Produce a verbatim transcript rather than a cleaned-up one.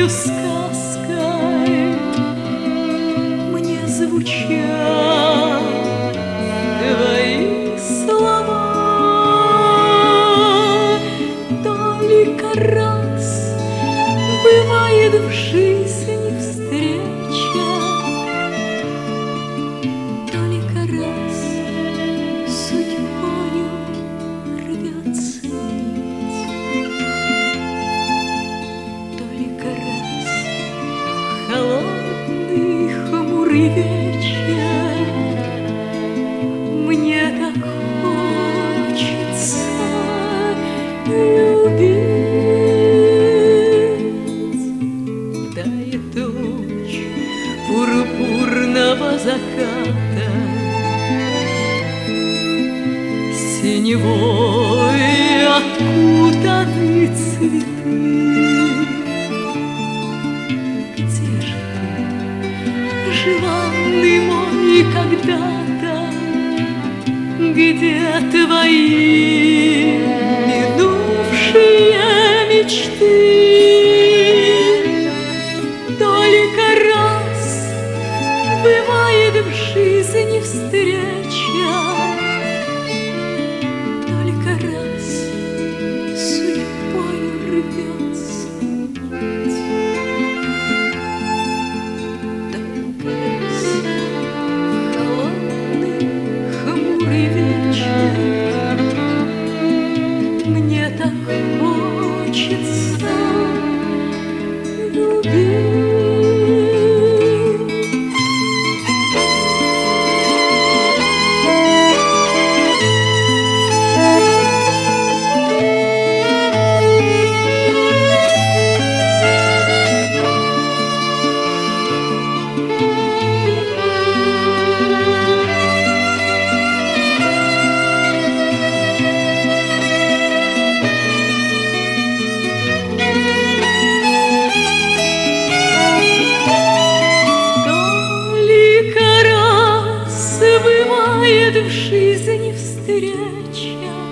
тихою сказкой мне звучат твои слова. Только раз бывает в жизни встреча, только раз судьбою рвется нить, только раз холодный хмурый вечер мне так хочется любить. Тает луч пурпурного заката, синевой окутаны цветы. Где же ты, желанный мой, когда-то? Где твои минувшие мечты? Только раз бывает в жизни встреча, только раз судьбою рвется нить, только раз холодный хмурый вечер мне так хочется любить. Бывает в жизни встреча,